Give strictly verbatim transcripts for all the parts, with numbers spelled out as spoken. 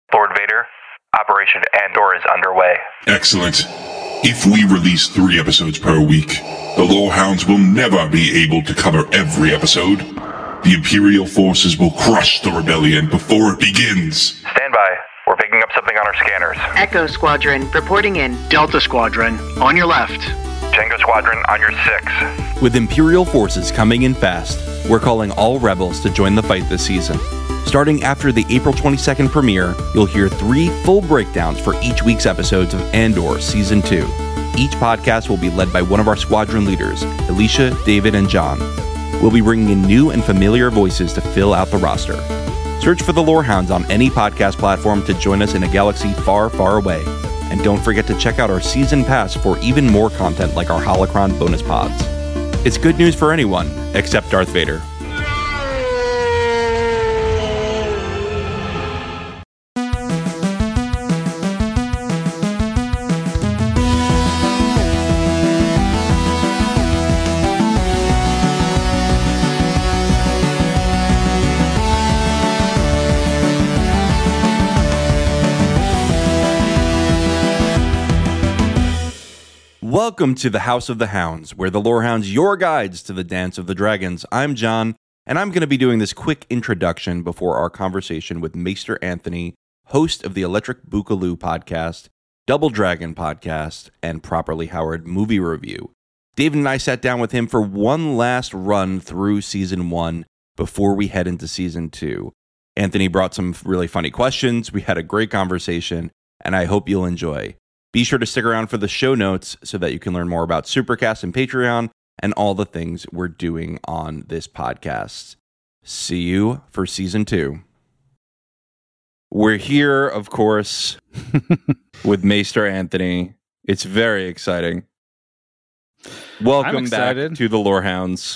Lord Vader, Operation Andor is underway. Excellent. If we release three episodes per week, the Lorehounds will never be able to cover every episode. The Imperial forces will crush the rebellion before it begins. Stand by. We're picking up something on our scanners. Echo Squadron, reporting in. Delta Squadron, on your left. Tango Squadron, on your six. With Imperial forces coming in fast, we're calling all rebels to join the fight this season. Starting after the April twenty-second premiere, you'll hear three full breakdowns for each week's episodes of Andor Season two. Each podcast will be led by one of our squadron leaders, Alicia, David, and John. We'll be bringing in new and familiar voices to fill out the roster. Search for the Lorehounds on any podcast platform to join us in a galaxy far, far away. And don't forget to check out our season pass for even more content like our Holocron bonus pods. It's good news for anyone, except Darth Vader. Welcome to the House of the Hounds, where the Lorehounds, your guides to the Dance of the Dragons. I'm John, and I'm going to be doing this quick introduction before our conversation with Maester Anthony, host of the Electric Boogaloo podcast, Double Dragon podcast, and Properly Howard movie review. David and I sat down with him for one last run through season one before we head into season two. Anthony brought some really funny questions. We had a great conversation, and I hope you'll enjoy. Be sure to stick around for the show notes so that you can learn more about Supercast and Patreon and all the things we're doing on this podcast. See you for season two. We're here, of course, with Maester Anthony. It's very exciting. Welcome back to the Lorehounds.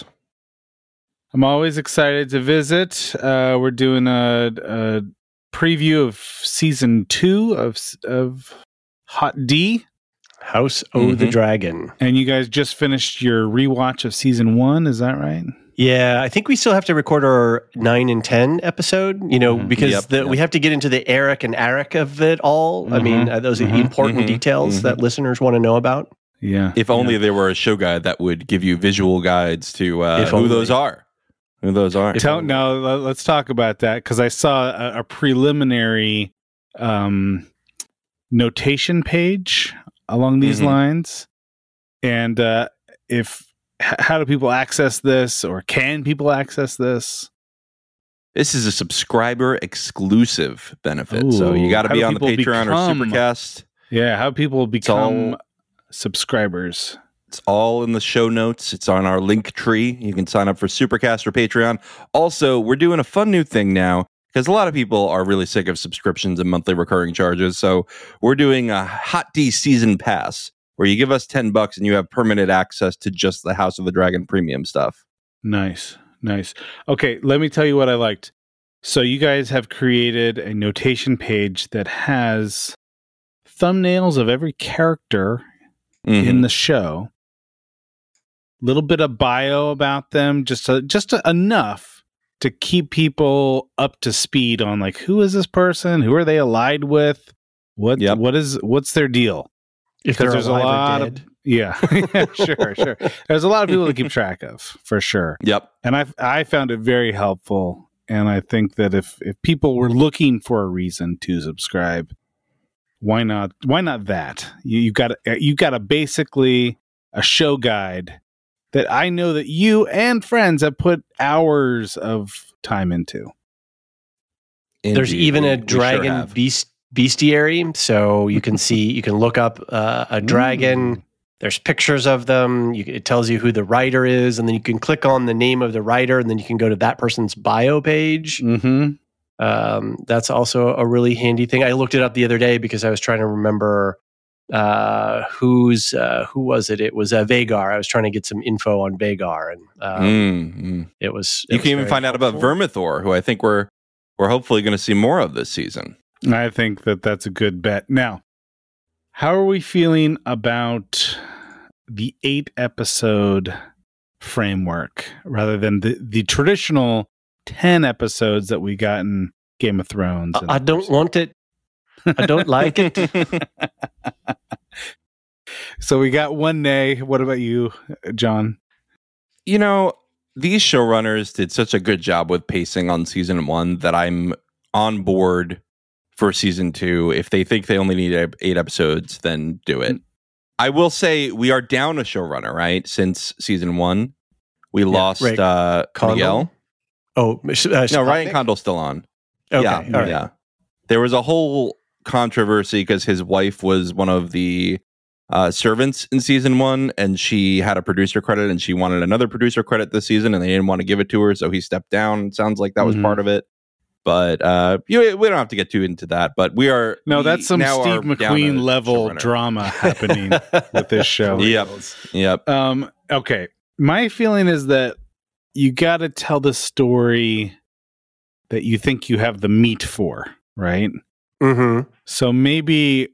I'm always excited to visit. Uh, we're doing a, a preview of season two of of Hot D, House O' mm-hmm. the Dragon. And you guys just finished your rewatch of season one, is that right? Yeah, I think we still have to record our nine and ten episode, you know, mm-hmm. because yep, the, yep. we have to get into the Eric and Eric of it all. Mm-hmm. I mean, uh, those mm-hmm. are important mm-hmm. details mm-hmm. that listeners want to know about. Yeah. If only yeah. there were a show guide that would give you visual guides to uh, who those are. Who those are. Tell, no, let's talk about that, because I saw a, a preliminary um, notation page along these mm-hmm. lines, and uh, if h- how do people access this, or can people access this? This is a subscriber exclusive benefit, Ooh, so you got to be on the Patreon become, or Supercast. Yeah, how people become all, subscribers. It's all in the show notes. It's on our link tree. You can sign up for Supercast or Patreon. Also, we're doing a fun new thing now, because a lot of people are really sick of subscriptions and monthly recurring charges. So we're doing a Hot D season pass, where you give us ten bucks and you have permanent access to just the House of the Dragon premium stuff. Nice, nice. Okay, let me tell you what I liked. So you guys have created a notation page that has thumbnails of every character mm-hmm. in the show. Little bit of bio about them, just a, just a, enough to keep people up to speed on, like, who is this person? Who are they allied with? What yep. what is what's their deal? If because there's a lot of yeah, yeah, sure, sure. There's a lot of people to keep track of, for sure. Yep. And I I found it very helpful, and I think that if if people were looking for a reason to subscribe, why not? Why not that? You you got you got a basically a show guide that I know that you and friends have put hours of time into. Indeed. There's even a dragon sure beast bestiary, so you can see, you can look up uh, a dragon. Mm. There's pictures of them. You, it tells you who the writer is, and then you can click on the name of the writer, and then you can go to that person's bio page. Mm-hmm. Um, that's also a really handy thing. I looked it up the other day because I was trying to remember uh who's uh who was it it was uh, Vagar. I was trying to get some info on Vagar, and um, mm-hmm. it was it you was can even find helpful. out about Vermithor, who I think we're we're hopefully going to see more of this season. I think that that's a good bet. Now, how are we feeling about the eight episode framework rather than the the traditional ten episodes that we got in Game of Thrones? I don't want it I don't like it. So we got one nay. What about you, John? You know, these showrunners did such a good job with pacing on season one that I'm on board for season two. If they think they only need eight episodes, then do it. I will say we are down a showrunner, right? Since season one, we yeah, lost right. uh, Miguel. Oh, uh, no, Ryan Condal's still on. Okay, yeah, all right. yeah. There was a whole controversy because his wife was one of the uh, servants in season one, and she had a producer credit, and she wanted another producer credit this season, and they didn't want to give it to her, so he stepped down. It sounds like that was mm-hmm. part of it. But uh, you know, we don't have to get too into that. But we are no, we that's some Steve McQueen level drama happening with this show. Yep, yep. Um, okay, my feeling is that you got to tell the story that you think you have the meat for, right? Mm-hmm. So maybe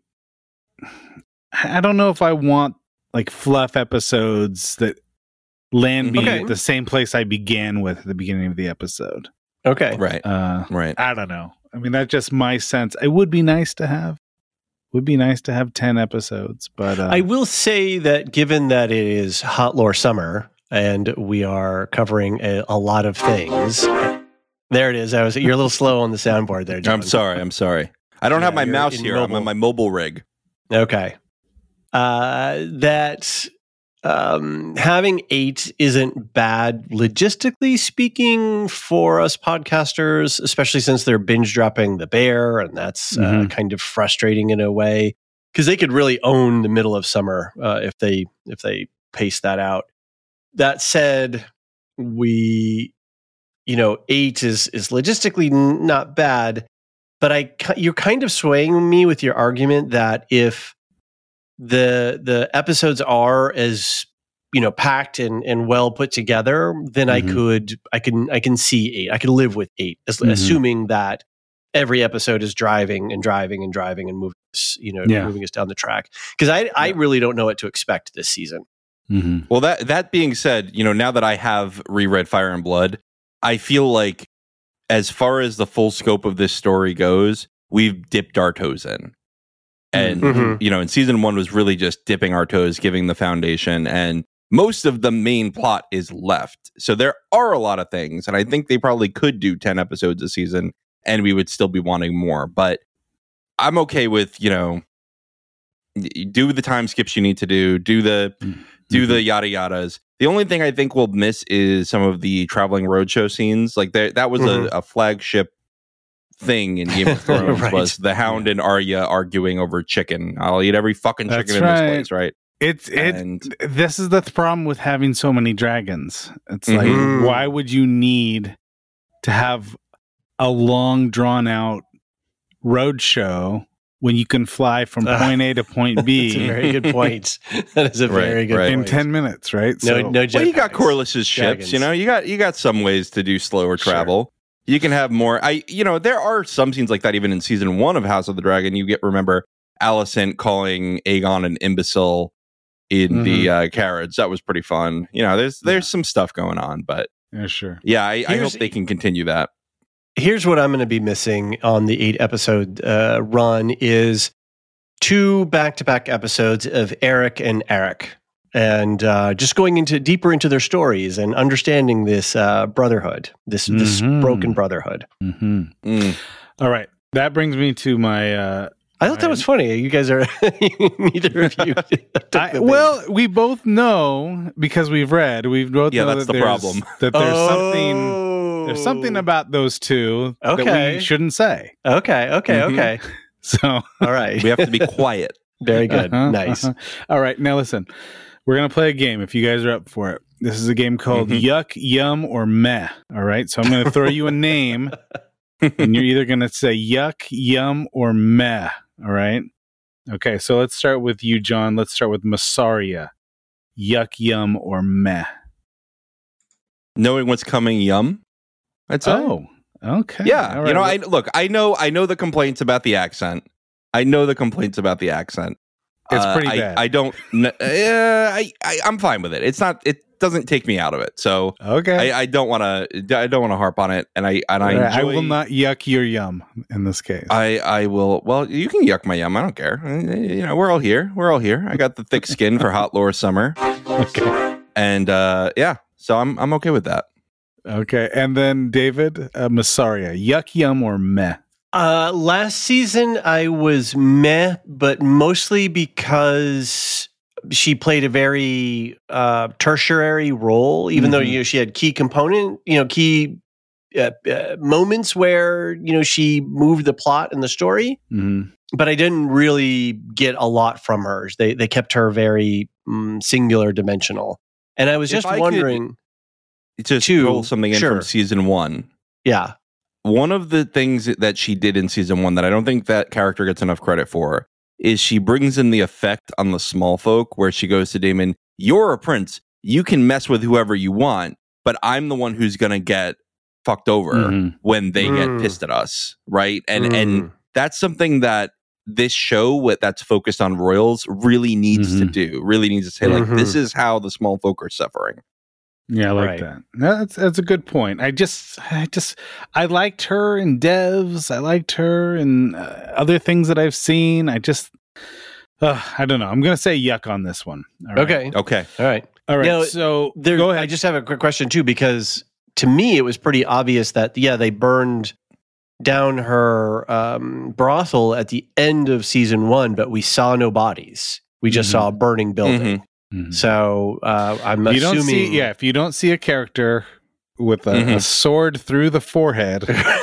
I don't know if I want like fluff episodes that land me okay. at the same place I began with at the beginning of the episode. Okay. Right. Uh, right. I don't know. I mean, that's just my sense. It would be nice to have. Would be nice to have ten episodes, but uh, I will say that given that it is Hot Lore Summer and we are covering a, a lot of things. There it is. I was. You're a little slow on the soundboard there, John. I'm sorry. I'm sorry. I don't yeah, have my mouse here. Mobile. I'm on my mobile rig. Okay. Uh, that. Um, having eight isn't bad logistically speaking for us podcasters, especially since they're binge dropping The Bear, and that's mm-hmm. uh, kind of frustrating in a way because they could really own the middle of summer uh, if they if they pace that out. That said, we, you know, eight is is logistically n- not bad, but I you're kind of swaying me with your argument that if the the episodes are as, you know, packed and, and well put together, then mm-hmm. I could I can I can see eight. I can live with eight, as, mm-hmm. assuming that every episode is driving and driving and driving and moving us, you know, yeah. moving us down the track. Because I yeah. I really don't know what to expect this season. Mm-hmm. Well, that that being said, you know, now that I have reread Fire and Blood, I feel like as far as the full scope of this story goes, we've dipped our toes in. And, mm-hmm. you know, in season one was really just dipping our toes, giving the foundation, and most of the main plot is left. So there are a lot of things, and I think they probably could do ten episodes a season, and we would still be wanting more. But I'm okay with, you know, do the time skips you need to do, do the, mm-hmm. do the yada yadas. The only thing I think we'll miss is some of the traveling roadshow scenes. Like there, that was mm-hmm. a, a flagship thing in Game of Thrones right. was the Hound and Arya arguing over chicken. I'll eat every fucking chicken That's in right. this place, right? It's it. And, this is the problem with having so many dragons. It's mm-hmm. like, why would you need to have a long, drawn out road show when you can fly from point A to point B? That's a very good point. That is a right, very good right. in point. ten minutes, right? No, so, no. Well, you got Corlys's ships. You know, you got you got some ways to do slower travel. Sure. You can have more. I, you know, there are some scenes like that even in season one of House of the Dragon. You get remember Alicent calling Aegon an imbecile in mm-hmm. the uh, carriage. That was pretty fun. You know, there's there's yeah. some stuff going on, but yeah, sure. Yeah, I, I hope they can continue that. Here's what I'm going to be missing on the eight episode uh, run is two back to back episodes of Eric and Eric. And uh, just going into deeper into their stories and understanding this uh, brotherhood, this mm-hmm. this broken brotherhood. Mm-hmm. Mm. All right, that brings me to my. Uh, I thought my, that was funny. You guys are neither of you. I, well, we both know because we've read. We've both yeah, know that's that the problem. That there's oh. something. There's something about those two okay. that we shouldn't say. Okay. Okay. Mm-hmm. Okay. So all right, we have to be quiet. Very good. Uh-huh, nice. Uh-huh. All right, now listen. We're going to play a game if you guys are up for it. This is a game called mm-hmm. Yuck, Yum, or Meh. All right. So I'm going to throw you a name and you're either going to say Yuck, Yum, or Meh. All right. Okay. So let's start with you, John. Let's start with Masaria. Yuck, Yum, or Meh. Knowing what's coming, Yum. That's Oh, okay. Yeah. Right. You know, I look, I know, I know the complaints about the accent. I know the complaints about the accent. It's pretty uh, bad. I, I don't. Uh, I, I I'm fine with it. It's not. It. doesn't take me out of it. So okay, I, I don't want to I don't want to harp on it, and I and I enjoy, I will not yuck your yum in this case. I I will. Well, you can yuck my yum. I don't care. You know, we're all here. We're all here. I got the thick skin for hot lore summer. Okay, and uh, yeah, so I'm I'm okay with that. Okay, and then David uh, Massaria, yuck yum or meh? Uh, last season I was meh, but mostly because she played a very uh, tertiary role, even mm-hmm. though, you know, she had key component, you know, key uh, uh, moments where, you know, she moved the plot and the story. Mm-hmm. But I didn't really get a lot from her. They they kept her very um, singular dimensional, and I was just I wondering. Just to pull something in sure. from season one. Yeah. One of the things that she did in season one that I don't think that character gets enough credit for is she brings in the effect on the small folk where she goes to Daemon, you're a prince. You can mess with whoever you want, but I'm the one who's going to get fucked over mm. when they mm. get pissed at us. Right. And, mm. and that's something that this show that's focused on royals really needs mm-hmm. to do, really needs to say, mm-hmm. like, this is how the small folk are suffering. Yeah, I like right. that. No, that's that's a good point. I just, I just, I liked her in Devs. I liked her in uh, other things that I've seen. I just, uh, I don't know. I'm gonna say yuck on this one. All right. Okay. Okay. All right. All right. You know, so there, go ahead. I just have a quick question too, because to me it was pretty obvious that yeah, they burned down her um, brothel at the end of season one, but we saw no bodies. We just mm-hmm. saw a burning building. Mm-hmm. Mm-hmm. So uh, I'm you assuming, don't see, yeah. If you don't see a character with a, mm-hmm. a sword through the forehead,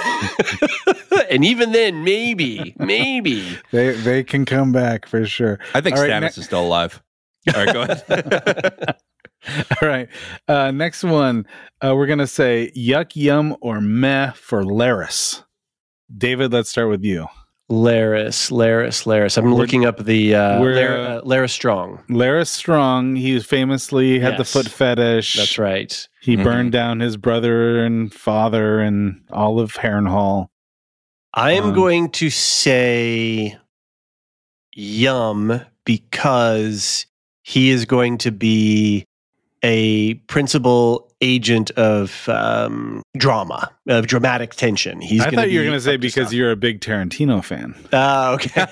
and even then, maybe, maybe they they can come back for sure. I think All Stannis right, ne- is still alive. All right, go ahead. All right, uh, next one. Uh, we're gonna say yuck, yum, or meh for Larys. David, let's start with you. Larys, Larys, Larys. I'm we're, looking up the uh, Lar- uh, Larys Strong. Larys Strong. He famously had yes. the foot fetish. That's right. He mm-hmm. burned down his brother and father and all of Harrenhal. I am um, going to say yum because he is going to be a principal agent of um, drama, of dramatic tension. He's. I thought you were going to say because you're a big Tarantino fan. Oh, uh, okay.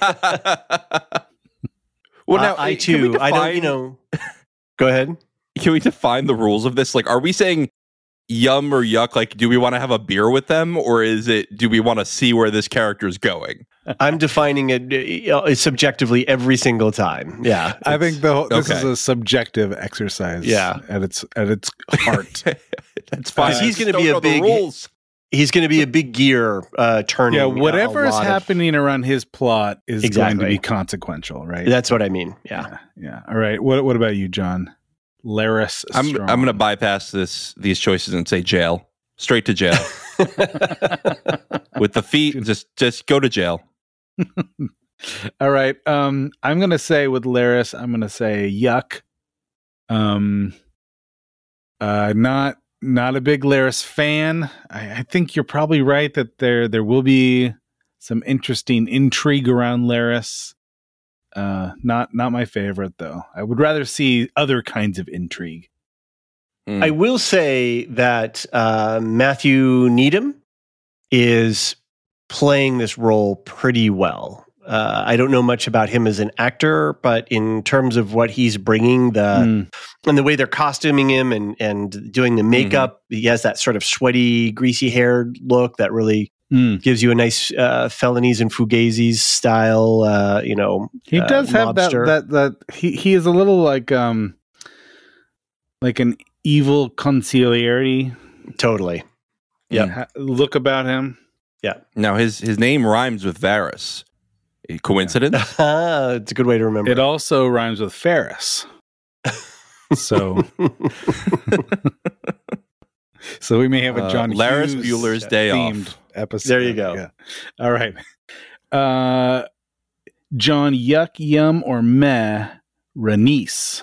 Well, now uh, I too. Define, I don't. You know. Go ahead. Can we define the rules of this? Like, are we saying yum or yuck? Like, do we want to have a beer with them, or is it? Do we want to see where this character is going? I'm defining it uh, subjectively every single time. Yeah, I think the whole, this okay. is a subjective exercise. Yeah. at its at its heart. That's fine. Uh, he's going to be a big. Rules. He's going to be a big gear uh, turning. Yeah, whatever is happening of, around his plot is exactly. going to be consequential, right? That's what I mean. Yeah, yeah. yeah. All right. What What about you, John? Larys. I'm Strong. I'm going to bypass this these choices and say jail. Straight to jail. With the feet, just just go to jail. All right. Um, I'm gonna say with Larys, I'm gonna say yuck. Um, uh, not not a big Larys fan. I, I think you're probably right that there there will be some interesting intrigue around Larys. Uh, not not my favorite though. I would rather see other kinds of intrigue. Mm. I will say that uh, Matthew Needham is playing this role pretty well. Uh, I don't know much about him as an actor, but in terms of what he's bringing, the mm. and the way they're costuming him and and doing the makeup, mm-hmm. he has that sort of sweaty, greasy-haired look that really mm. gives you a nice uh, Felonies and Fugazis style. Uh, you know, he does uh, have that that that he he is a little like um like an evil consigliere. Totally. Yeah. Look about him. Yeah. Now his his name rhymes with Varys. A coincidence? Yeah. It's a good way to remember. It also rhymes with Ferris. So, so we may have a John uh, Larys Hughes Bueller's Day themed Off episode. There you go. Yeah. All right, uh, John, yuck, yum, or meh? Rhaenys.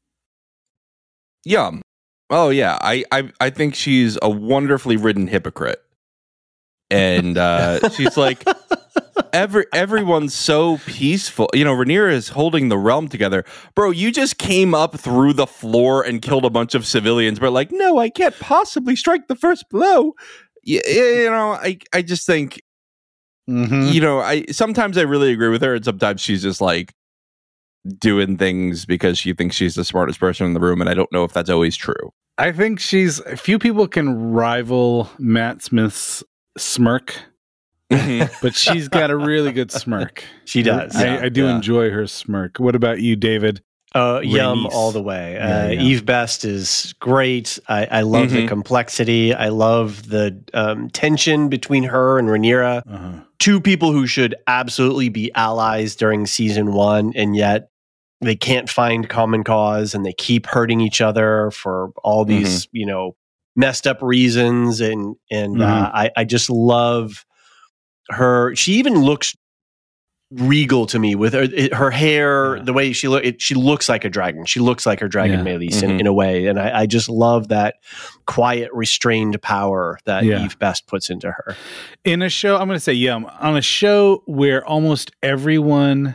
Yum. Oh yeah, I I I think she's a wonderfully written hypocrite. And uh, she's like, Every everyone's so peaceful. You know, Rhaenyra is holding the realm together. Bro, you just came up through the floor and killed a bunch of civilians, but like, no, I can't possibly strike the first blow. You, you know, I, I just think, mm-hmm. you know, I sometimes I really agree with her, and sometimes she's just like doing things because she thinks she's the smartest person in the room, and I don't know if that's always true. I think she's, few people can rival Matt Smith's smirk. But she's got a really good smirk. She does. I, yeah, I do yeah. enjoy her smirk. What about you, David? Uh, yum all the way. Yeah, uh, yeah. Eve Best is great. I, I love Mm-hmm. the complexity. I love the um, tension between her and Rhaenyra. Uh-huh. Two people who should absolutely be allies during season one, and yet they can't find common cause, and they keep hurting each other for all these, mm-hmm. you know, messed up reasons. And and mm-hmm. uh, I, I just love her. She even looks regal to me with her, her hair, yeah. the way she look. She looks like a dragon. She looks like her dragon yeah. Meleys mm-hmm. in, in a way, and I, I just love that quiet, restrained power that yeah. Eve Best puts into her. In a show, I'm going to say, yeah, on a show where almost everyone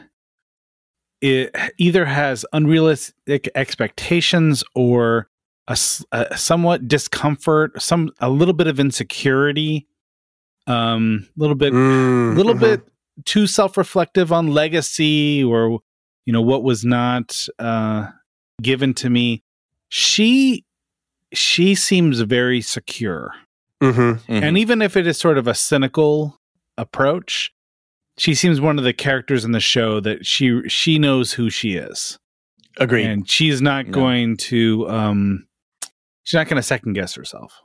it either has unrealistic expectations or a, a somewhat discomfort, some a little bit of insecurity. Um, a little bit, a mm, little mm-hmm. bit too self-reflective on legacy, or you know what was not uh, given to me. She, she seems very secure, mm-hmm, mm-hmm. and even if it is sort of a cynical approach, she seems one of the characters in the show that she she knows who she is. Agreed, and she's not no. going to. Um, she's not going to second guess herself.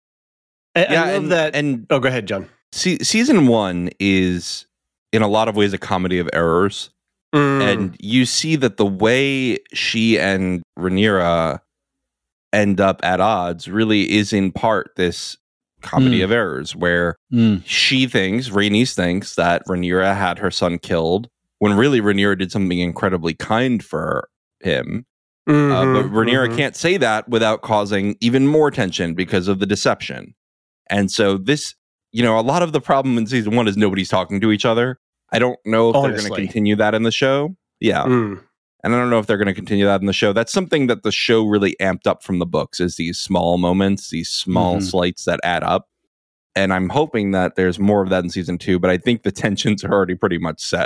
I, yeah, I love and, that. And oh, go ahead, John. See, season one is, in a lot of ways, a comedy of errors, mm. and you see that the way she and Rhaenyra end up at odds really is in part this comedy mm. of errors, where mm. she thinks, Rhaenys thinks, that Rhaenyra had her son killed, when really Rhaenyra did something incredibly kind for him. Mm-hmm, uh, but Rhaenyra mm-hmm. can't say that without causing even more tension because of the deception. And so this, you know, a lot of the problem in season one is nobody's talking to each other. I don't know if Honestly. they're going to continue that in the show. Yeah. Mm. And I don't know if they're going to continue that in the show. That's something that the show really amped up from the books, is these small moments, these small mm-hmm. slights that add up. And I'm hoping that there's more of that in season two, but I think the tensions are already pretty much set.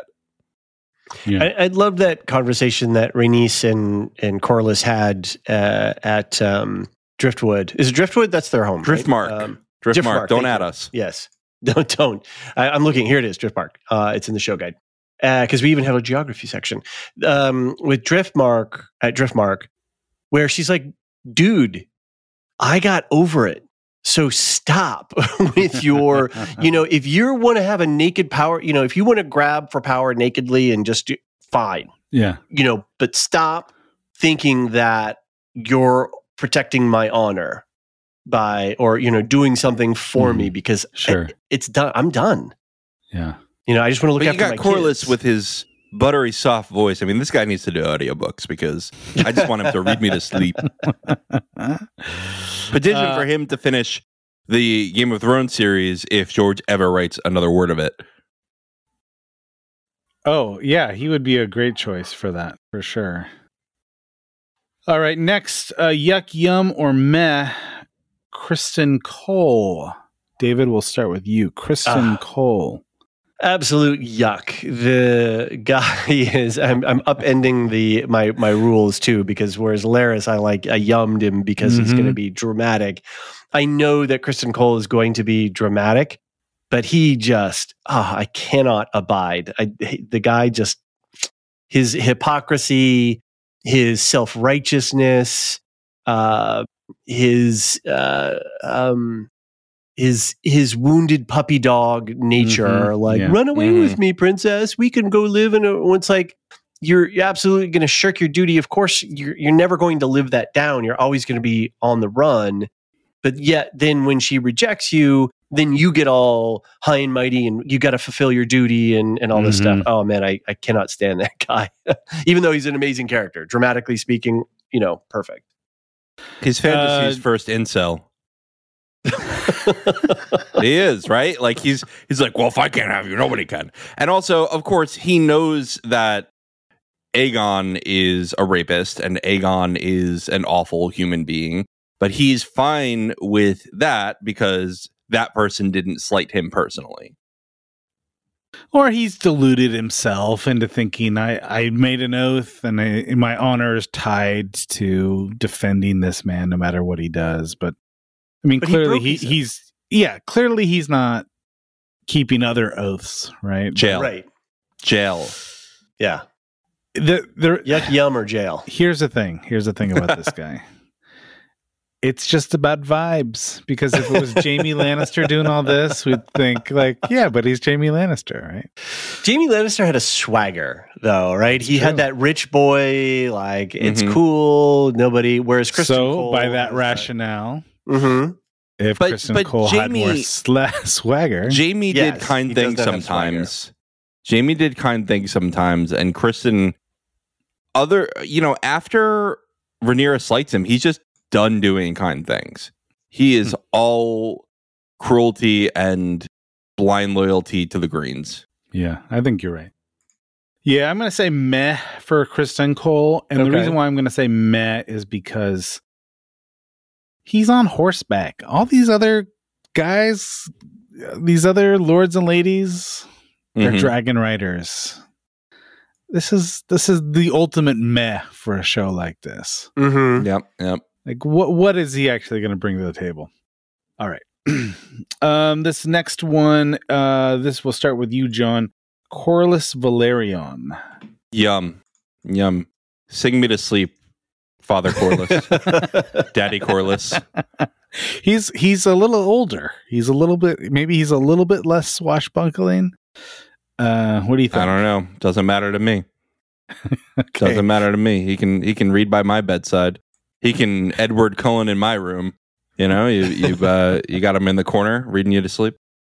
Yeah. I, I love that conversation that Rhaenys and, and Corlys had uh, at um, Driftwood. Is it Driftwood? That's their home. Driftmark. Right? Um, Driftmark. Driftmark. Don't add you. us. Yes. Don't. don't. I, I'm looking. Here it is. Driftmark. Uh, it's in the show guide. Because uh, we even have a geography section. Um, with Driftmark, at Driftmark, where she's like, dude, I got over it. So stop with your, you know, if you want to have a naked power, you know, if you want to grab for power nakedly and just do, fine. Yeah. You know, but stop thinking that you're protecting my honor by, or, you know, doing something for mm, me, because sure. it, it's done. I'm done. Yeah. You know, I just want to look but after my kids. You got Corlys kids. with his buttery soft voice. I mean, this guy needs to do audiobooks, because I just want him to read me to sleep. Petition uh, for him to finish the Game of Thrones series if George ever writes another word of it. Oh, yeah, he would be a great choice for that, for sure. All right, next, uh, yuck, yum, or meh, Criston Cole. David, we'll start with you. Criston uh, Cole. Absolute yuck. The guy is, I'm, I'm upending the my my rules too, because whereas Larys, I like, I yummed him because mm-hmm. he's going to be dramatic. I know that Criston Cole is going to be dramatic, but he just, oh, I cannot abide. I, the guy just, his hypocrisy, his self-righteousness, uh, his, uh, um, his, his wounded puppy dog nature, mm-hmm. like, yeah. run away mm-hmm. with me, princess. We can go live in a, it's like, you're absolutely going to shirk your duty. Of course, you're, you're never going to live that down. You're always going to be on the run. But yet then when she rejects you, then you get all high and mighty and you got to fulfill your duty and, and all this mm-hmm. stuff. Oh man, I, I cannot stand that guy. Even though he's an amazing character, dramatically speaking, you know, perfect. His fantasy's uh, first incel. He is, right? Like he's he's like, well, if I can't have you, nobody can. And also, of course, he knows that Aegon is a rapist and Aegon is an awful human being, but he's fine with that because that person didn't slight him personally. Or he's deluded himself into thinking I, I made an oath and I, my honor is tied to defending this man no matter what he does. But I mean, but clearly he, he he's yeah, clearly he's not keeping other oaths, right? Jail, right? Jail, yeah. The, the, Yuck, yum, or jail. Here's the thing. Here's the thing about this guy. It's just about vibes. Because if it was Jaime Lannister doing all this, we'd think like, yeah, but he's Jaime Lannister, right? Jaime Lannister had a swagger, though, right? That's he true. Had that rich boy, like it's mm-hmm. cool. Nobody. Whereas Kristen so Cole, by that rationale, mm-hmm. if but, Kristen but Cole Jaime, had more sla- swagger, Jaime yes, did kind things sometimes. Jaime did kind things sometimes, and Kristen. Other, you know, after Rhaenyra slights him, he's just done doing kind things. He is mm. all cruelty and blind loyalty to the Greens. Yeah, I think you're right. Yeah, I'm going to say meh for Kristen Cole. And okay. the reason why I'm going to say meh is because he's on horseback. All these other guys, these other lords and ladies, they're mm-hmm. dragon riders. This is this is the ultimate meh for a show like this. Mm-hmm. Yep, yep. Like, what what is he actually going to bring to the table? All right. um, this next one, uh, this will start with you, John. Corlys Velaryon. Yum, yum. Sing me to sleep, Father Corlys, Daddy Corlys. He's he's a little older. He's a little bit. Maybe he's a little bit less swashbuckling. Uh, what do you think? I don't know. Doesn't matter to me. Okay. Doesn't matter to me. He can he can read by my bedside. He can Edward Cullen in my room. You know, you you uh, you got him in the corner reading you to sleep.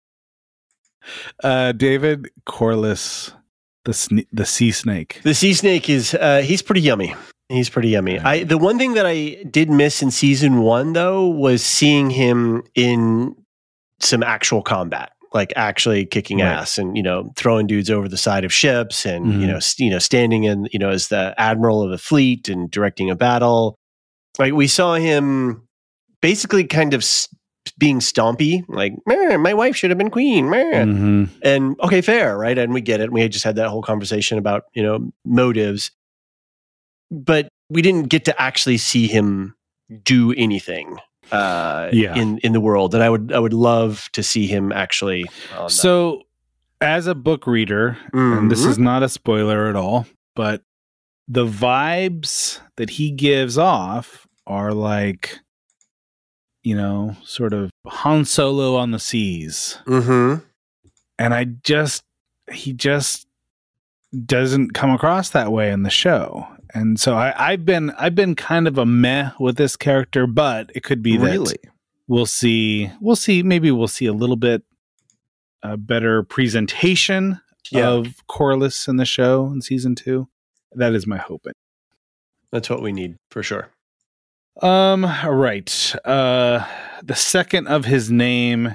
Uh, David Corlys, the sne- the sea snake. The sea snake is uh, he's pretty yummy. He's pretty yummy. Yeah. I the one thing that I did miss in season one though was seeing him in some actual combat. Like actually kicking right. ass and, you know, throwing dudes over the side of ships and, mm-hmm. you know, st- you know, standing in, you know, as the admiral of a fleet and directing a battle. Like we saw him basically kind of st- being stompy, like, my wife should have been queen. Mm-hmm. And okay, fair, right? And we get it. We just had that whole conversation about, you know, motives. But we didn't get to actually see him do anything. Uh, yeah. in, in the world, and I would I would love to see him actually. On so, that. As a book reader, mm-hmm. and this is not a spoiler at all, but the vibes that he gives off are like, you know, sort of Han Solo on the seas, mm-hmm. and I just he just doesn't come across that way in the show. And so I, I've been I've been kind of a meh with this character, but it could be that really? we'll see we'll see maybe we'll see a little bit uh, better presentation yeah. of Corlys in the show in season two. That is my hope. That's what we need for sure. Um. All right. Uh, the second of his name,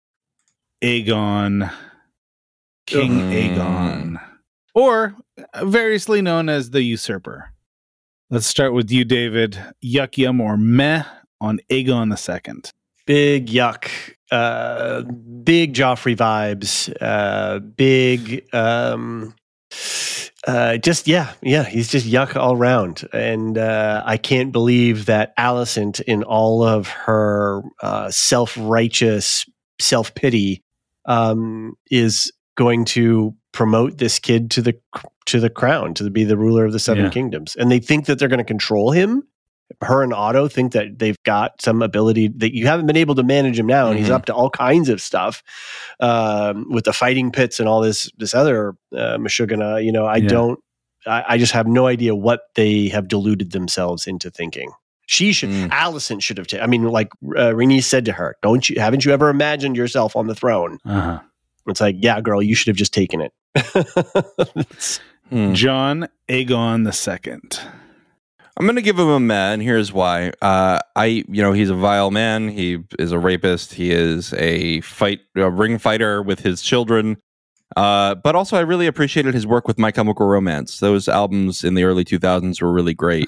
Aegon, King mm. Aegon. Or variously known as the Usurper. Let's start with you, David. Yuck, yum, or meh on Aegon the Second. Big yuck. Uh, big Joffrey vibes. Uh, big, um, uh, just, yeah, yeah, he's just yuck all around. And uh, I can't believe that Alicent, in all of her uh, self-righteous self-pity, um, is going to promote this kid to the to the crown, to be the ruler of the Seven yeah. Kingdoms. And they think that they're going to control him. Her and Otto think that they've got some ability that you haven't been able to manage him now. And mm-hmm. he's up to all kinds of stuff um, with the fighting pits and all this, this other uh, Mashugana. You know, I yeah. don't, I, I just have no idea what they have deluded themselves into thinking. She should, mm. Alicent should have, ta- I mean, like uh, Rhaenys said to her, don't you, haven't you ever imagined yourself on the throne? Uh-huh. It's like, yeah, girl, you should have just taken it. hmm. John Aegon the Second. I'm going to give him a meh, and here's why. Uh, I, you know, he's a vile man. He is a rapist. He is a fight a ring fighter with his children. Uh, but also, I really appreciated his work with My Chemical Romance. Those albums in the early two thousands were really great.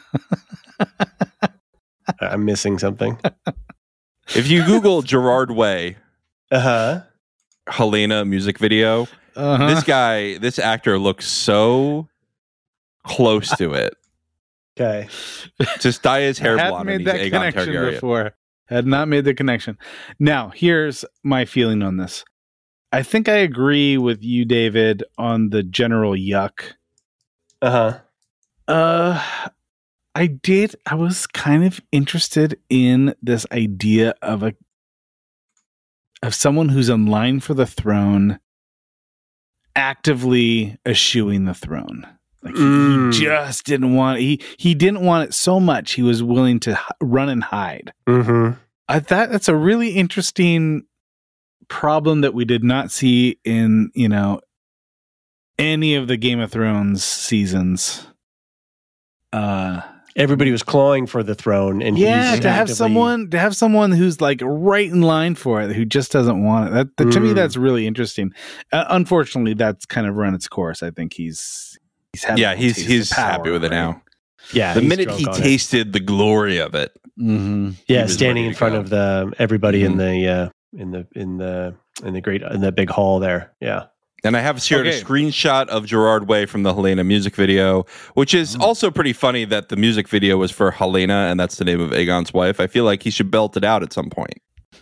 I'm missing something. If you Google Gerard Way, uh-huh. Helena music video, uh-huh. this guy, this actor looks so close to it. Okay. Just dye his hair I blonde. Hadn't made and that Aegon connection Targaryen. before. Had not made the connection. Now, here's my feeling on this. I think I agree with you, David, on the general yuck. Uh-huh. Uh, I did. I was kind of interested in this idea of a of someone who's in line for the throne actively eschewing the throne. Like he, Mm. he just didn't want he he didn't want it so much he was willing to h- run and hide. Mm-hmm. I thought that's a really interesting problem that we did not see in, you know, any of the Game of Thrones seasons. Uh Everybody was clawing for the throne, and yeah, he's to have actively- someone to have someone who's like right in line for it who just doesn't want it. That, that to me Mm. that's really interesting. Uh, unfortunately, that's kind of run its course. I think he's he's had a Yeah, little he's taste he's of power, happy with it right? now. Yeah, The he's minute drunk he on it. tasted the glory of it, Mm-hmm. yeah, he was standing ready in to front go. of the everybody in Mhm. the uh, in the in the in the great in the big hall there. Yeah. and I have shared Okay. a screenshot of Gerard Way from the Helena music video, which is Oh. also pretty funny that the music video was for Helena, and that's the name of Aegon's wife. I feel like he should belt it out at some point.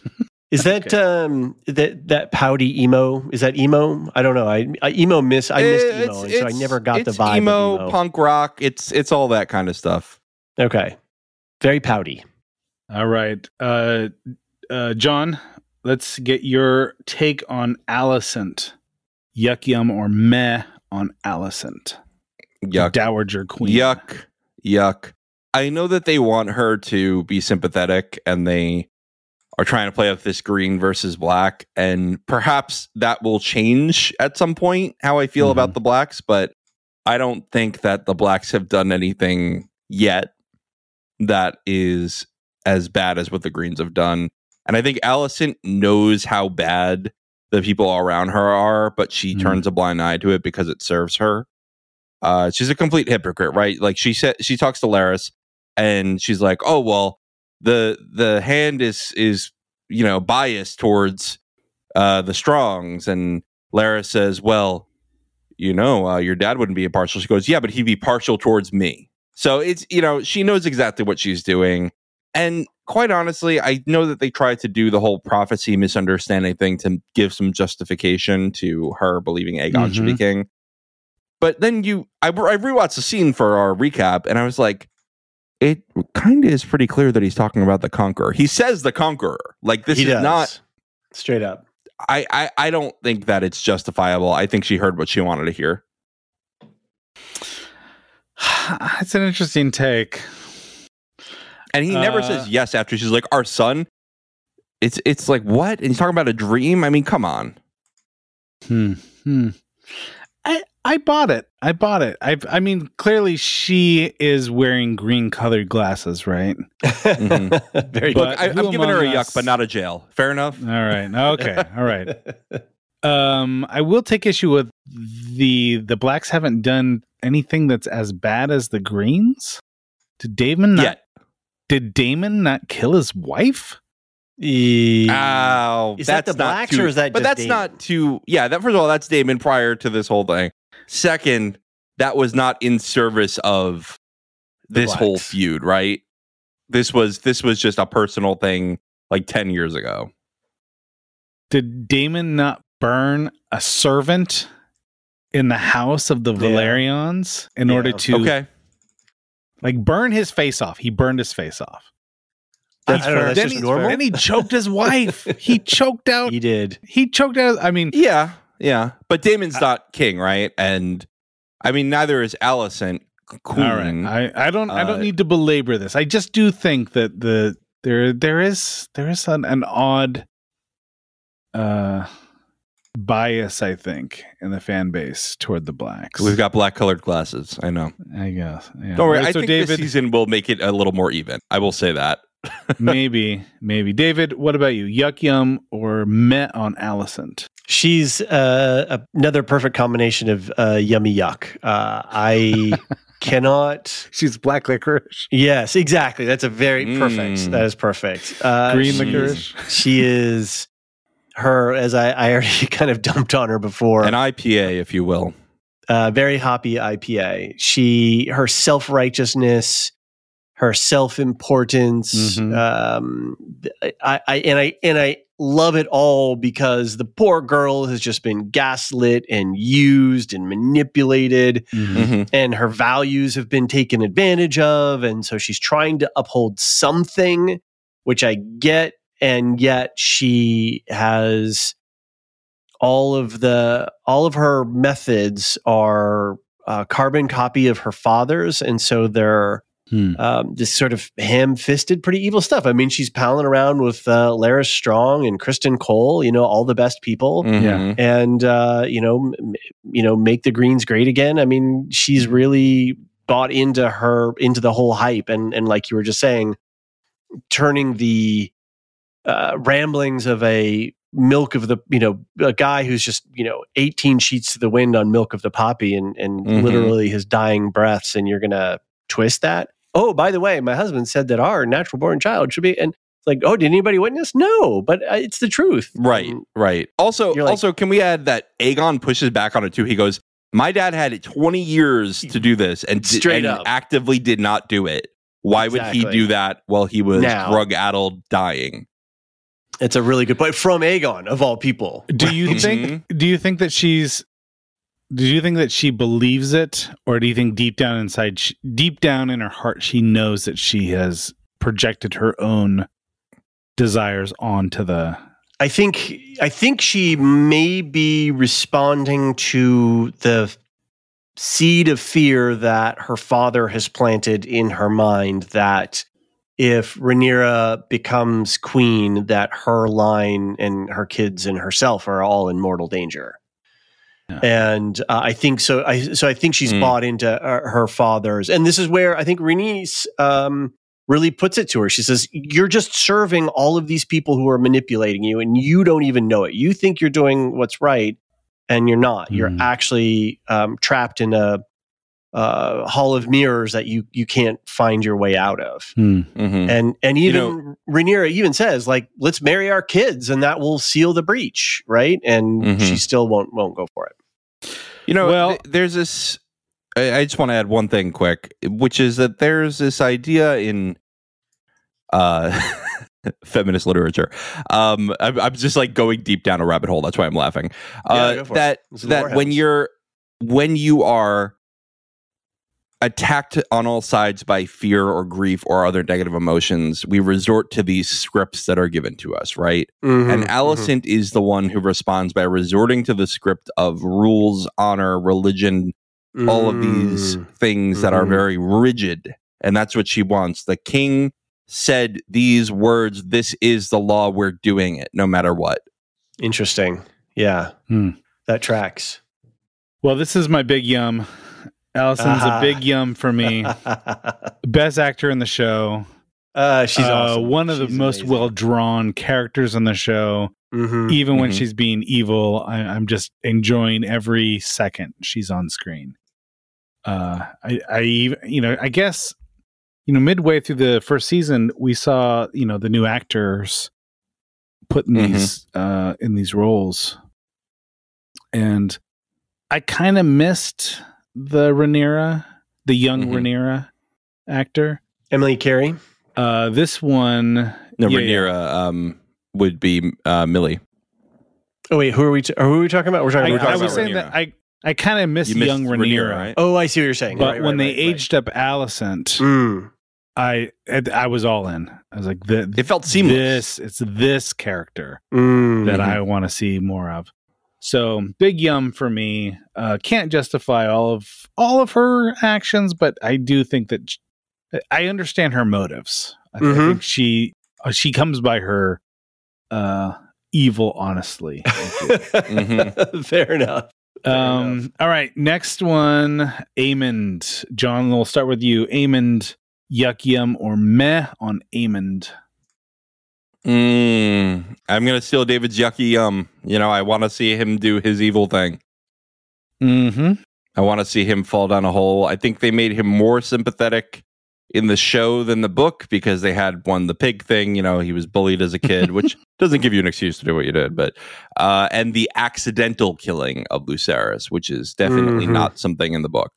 Is that um that that pouty emo? Is that emo? I don't know. I, I emo miss. I missed It's- emo, and so I it's- never got the it's vibe emo, of emo. punk rock. It's it's all that kind of stuff. Okay, very pouty. All right, uh, uh, John, let's get your take on Alicent. Yuck yum or meh on Alicent, Yuck. Dowager Queen. Yuck. Yuck. I know that they want her to be sympathetic and they are trying to play up this green versus black. And perhaps that will change at some point how I feel Mhm. about the blacks. But I don't think that the blacks have done anything yet that is as bad as what the greens have done. And I think Alicent knows how bad the people around her are, but she Mhm. turns a blind eye to it because it serves her. Uh, she's a complete hypocrite, right? Like she said, she talks to Larys, and she's like, "Oh well, the the hand is is you know biased towards uh, the Strongs," and Larys says, "Well, you know, uh, your dad wouldn't be impartial." She goes, "Yeah, but he'd be partial towards me." So it's you know she knows exactly what she's doing, and quite honestly, I know that they tried to do the whole prophecy misunderstanding thing to give some justification to her believing Aegon should be Mhm. king. But then you, I, I rewatched the scene for our recap, and I was like, it kind of is pretty clear that he's talking about the Conqueror. He says the Conqueror. Like this He is does. not. Straight up. I, I I don't think that it's justifiable. I think she heard what she wanted to hear. It's an interesting take. And he never Uh, says yes after she's like, our son. It's it's like what? And he's talking about a dream. I mean, come on. Hmm. Hmm. I I bought it. I bought it. I I mean, clearly she is wearing green colored glasses, right? Mhm. Very But Look, I, who I'm giving her a among yuck, us- but not a jail. Fair enough. All right. Okay. All right. Um, I will take issue with the the blacks haven't done anything that's as bad as the greens. Did Damon not? Yet. Did Damon not kill his wife? E- Ow. Is that that's the not blacks too- or is that But just that's Daemon? not too. Yeah. That first of all, that's Damon prior to this whole thing. Second, that was not in service of The this whole blacks. feud, right? This was this was just a personal thing, like ten years ago. Did Damon not burn a servant in the house of the Yeah. Valerians in Yeah. order to Okay. like burn his face off? He burned his face off. That's He- fair. That's then, just he, normal? then he choked his wife. He choked out. He did. He choked out. I mean, Yeah. Yeah. But Damon's not king, right? And I mean, neither is Alicent queen. all right. I, I don't. I don't Uh, need to belabor this. I just do think that the there there is there is an, an odd. Uh, bias, I think, in the fan base toward the blacks. We've got black colored glasses. I know. I guess. Yeah. Don't worry. Right, I so think David, this season will make it a little more even. I will say that. maybe, maybe. David, what about you? Yuck Yum or meh on Alicent? She's uh, another perfect combination of uh, yummy yuck. Uh, I cannot. She's black licorice. Yes, exactly. That's a very Mm. perfect. That is perfect. Uh, Green she's- licorice. She is her, as I, I already kind of dumped on her before. An I P A, if you will. Uh, very hoppy I P A. She, her self righteousness, her self importance. Mhm. Um, I, I and I and I love it all because the poor girl has just been gaslit and used and manipulated, Mhm. and her values have been taken advantage of, and so she's trying to uphold something, which I get, and yet she has all of the all of her methods are a carbon copy of her father's, and so they're Hmm. um, this sort of ham-fisted, pretty evil stuff. I mean, she's palling around with uh, Lara Strong and Kristen Cole, you know, all the best people, Mhm. Yeah. and uh, you know, m- you know, make the Greens great again. I mean, she's really bought into her into the whole hype, and and like you were just saying, turning the uh, ramblings of a milk of the, you know, a guy who's just, you know, eighteen sheets to the wind on milk of the poppy and, and Mhm. literally his dying breaths. And you're going to twist that. Oh, by the way, my husband said that our natural born child should be, and it's like, oh, did anybody witness? No, but uh, it's the truth. Right, And right. Also, You're like- also, can we add that Aegon pushes back on it too? He goes, "My dad had twenty years to do this, and di- Straight and up. actively did not do it. Why would he Exactly. do that while he was Now. drug addled, dying?" it's a really good point from Aegon of all people. Do you think? Do you think that she's? Do you think that she believes it, or do you think deep down inside, she, deep down in her heart, she knows that she has projected her own desires onto the? I think I think she may be responding to the seed of fear that her father has planted in her mind that if Rhaenyra becomes queen, that her line and her kids and herself are all in mortal danger. Yeah. And uh, I think so. I so I think she's Mm. bought into uh, her father's, and this is where I think Rhaenys um, really puts it to her. She says, "You're just serving all of these people who are manipulating you, and you don't even know it. You think you're doing what's right, and you're not. You're Mm. actually um, trapped in a uh, hall of mirrors that you you can't find your way out of." Hmm. Mhm. And and You even Rhaenyra even says, like, let's marry our kids, and that will seal the breach, right? And Mhm. she still won't won't go for it. You know, Well- th- there's this. I, I just want to add one thing quick, which is that there's this idea in uh, feminist literature. Um, I'm, I'm just like going deep down a rabbit hole. That's why I'm laughing. Yeah, Uh, go for it. that This is that when Lorehouse. you're when you are attacked on all sides by fear or grief or other negative emotions, we resort to these scripts that are given to us, right? Mhm, And mhm. Alicent is the one who responds by resorting to the script of rules, honor, religion, all of these Mm. things that are Mhm. very rigid. And that's what she wants. The king said these words, this is the law, we're doing it, no matter what. Interesting. Yeah, Hmm. that tracks. Well, this is my big yum. Allison's Ah. a big yum for me. Best actor in the show. uh, she's Uh, awesome. One of the She's most amazing. well drawn characters on the show. Mhm. Even when Mhm. she's being evil, I, I'm just enjoying every second she's on screen. Uh, I, I, even- you know, I guess, you know, midway through the first season, we saw, you know, the new actors put in Mhm. these, uh, in these roles, and I kind of missed the Rhaenyra, the young Mhm. Rhaenyra actor. Emily Carey. Uh, this one, No, yeah, Rhaenyra um, would be uh, Millie. Oh wait, who are we? T- who are we talking about? We're talking I, about. I talking was about saying Rhaenyra. that I, I kind of missed You missed young Rhaenyra, Rhaenyra, right? Oh, I see what you're saying. but Right, when right, they right, right. aged up Alicent, Mm. I I was all in. I was like, the, It felt seamless. This it's this character Mm. that I want to see more of. So big yum for me. Uh, can't justify all of all of her actions, but I do think that sh- I understand her motives. I, th- I Mhm. think she uh, she comes by her uh, evil honestly. mm-hmm. Fair enough. Fair um, enough. All right, next one, Aemond. John, we'll start with you. Aemond, yuck, yum, or meh on Aemond? Mm, I'm going to steal David's yucky yum. You know, I want to see him do his evil thing. Mm-hmm. I want to see him fall down a hole. I think they made him more sympathetic in the show than the book because they had one, the pig thing, you know, he was bullied as a kid, which doesn't give you an excuse to do what you did, but, uh, and the accidental killing of Lucerys, which is definitely mm-hmm. not something in the book.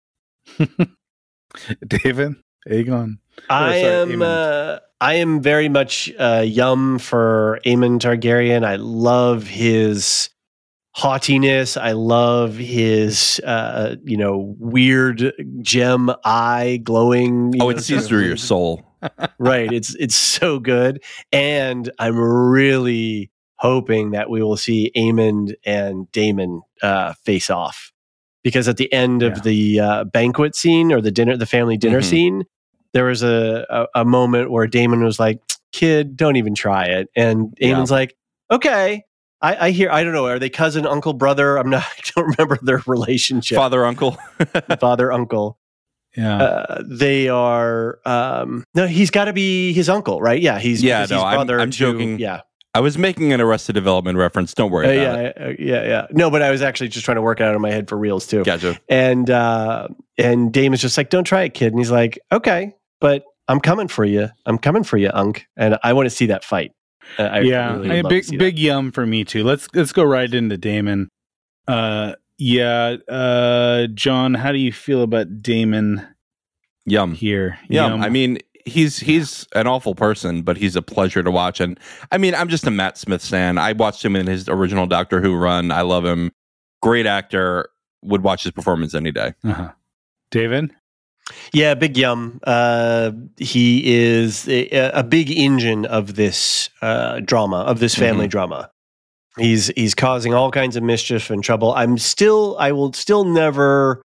David, Aegon. I oh, sorry, am, uh, I am very much, uh, yum for Aemon Targaryen. I love his haughtiness. I love his, uh, you know, weird gem eye glowing. Oh, know, it sees through your soul. Right. It's it's so good. And I'm really hoping that we will see Aemond and Daemon uh, face off. Because at the end of yeah. the uh, banquet scene or the dinner, the family dinner mm-hmm. scene, there was a, a, a moment where Daemon was like, kid, don't even try it. And Aemon's yeah. like, okay. I, I hear. I don't know. Are they cousin, uncle, brother? I'm not. I don't remember their relationship. Father, uncle, father, uncle. Yeah. Uh, they are. Um, no, he's got to be his uncle, right? Yeah. He's. Yeah. No, he's I'm, I'm to, joking. Yeah. I was making an Arrested Development reference. Don't worry uh, about yeah, it. Uh, yeah. Yeah. No, but I was actually just trying to work it out in my head for reals too. Gotcha. And uh, and Damon's just like, don't try it, kid. And he's like, okay, but I'm coming for you. I'm coming for you, Unk. And I want to see that fight. Uh, I yeah, really I, big big yum for me too. Let's let's go right into Daemon. Uh, yeah, uh, John, how do you feel about Daemon? Yum here. Yum. yum. I mean, he's he's an awful person, but he's a pleasure to watch. And I mean, I'm just a Matt Smith stan. I watched him in his original Doctor Who run. I love him. Great actor. Would watch his performance any day. Uh-huh. David. Yeah, big yum. Uh, he is a, a big engine of this uh, drama, of this family mm-hmm. drama. He's he's causing all kinds of mischief and trouble. I'm still, I will still never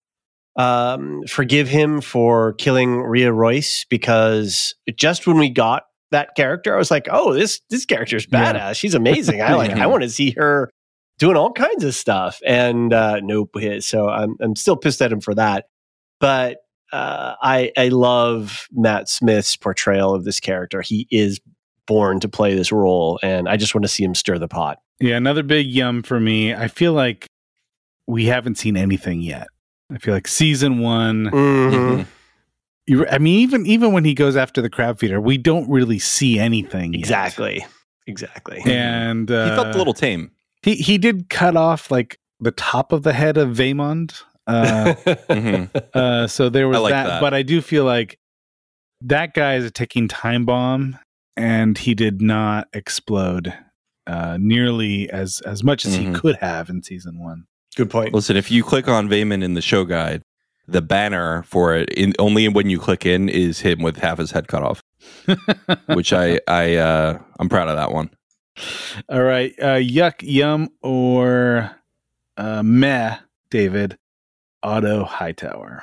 um, forgive him for killing Rhea Royce because just when we got that character, I was like, oh, this this character's badass. Yeah. She's amazing. I like. I want to see her doing all kinds of stuff. And uh, nope. So I'm I'm still pissed at him for that, but. Uh, I I love Matt Smith's portrayal of this character. He is born to play this role, and I just want to see him stir the pot. Yeah, another big yum for me. I feel like we haven't seen anything yet. I feel like season one. Mm-hmm. You, I mean, even even when he goes after the crab feeder, we don't really see anything. Exactly, yet. exactly. And uh, he felt a little tame. He he did cut off like the top of the head of Vaemond. Uh, mm-hmm. uh, so there was like that, that, but I do feel like that guy is a ticking time bomb, and he did not explode uh, nearly as as much as mm-hmm. he could have in season one. Good point. Listen, if you click on Vaemond in the show guide, the banner for it, in, only when you click in, is him with half his head cut off, which I I uh, I'm proud of that one. All right, uh, yuck, yum, or uh, meh, David. Otto Hightower.